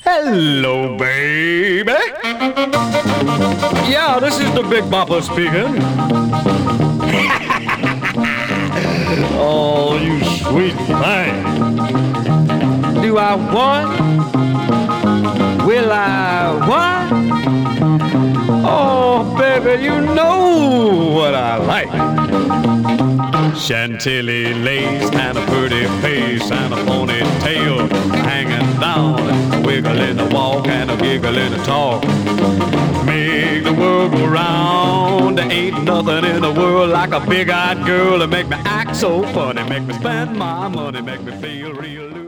Hello, baby. Yeah, this is the Big Bopper speaking. Oh, you sweet thing. Do I want? Will I what? Oh, baby, you know what I like. Chantilly lace and a pretty face and a ponytail hanging down, a wiggle in the walk and a giggle in the talk. Make the world go round. There ain't nothing in the world like a big-eyed girl to make me act so funny, make me spend my money, make me feel real loose.